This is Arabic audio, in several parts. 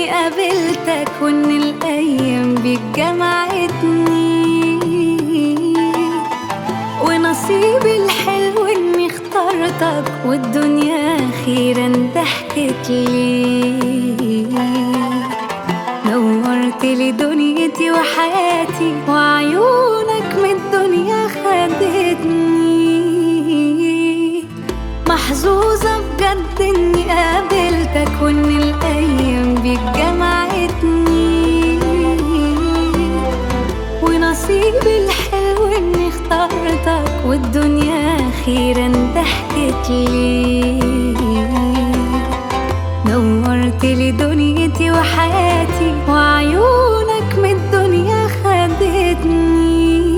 إني قابلتك وإن الأيام بيك جمعتني، ونصيبي الحلو إني اخترتك والدنيا أخيرا ضحكت لي. نورت لي دنيتي وحياتي وعيونك من الدنيا خدتني. محظوظة بجد إني قابلتك وإن الأيام بيك جمعتني، ونصيبي الحلو إني اخترتك والدنيا أخيرا ضحكت لي. نورت لي دنيتي وحياتي وعيونك من الدنيا خدتني.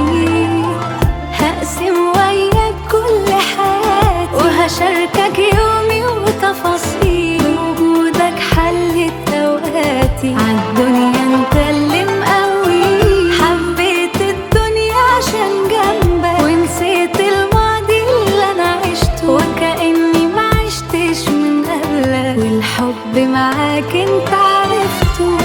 هقسم وياك كل حياتي وهشاركك يومي وتفاصيل، وجودك حلت أوقاتي عالدنيا انت اللي مقوي. حبيت الدنيا عشان جنبك ونسيت الماضي اللي أنا عشته، وكأني ما عشتش من قبلك والحب معاك انت عرفته.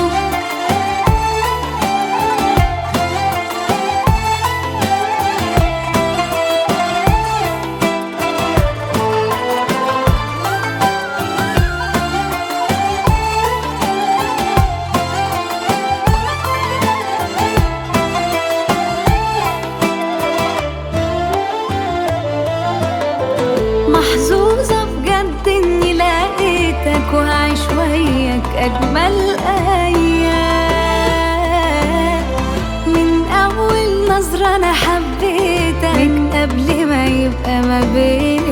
محظوظة بجد إني لقيتك وهعيش وياك أجمل أيام. من أول نظرة أنا حبيتك من قبل ما يبقى ما بينا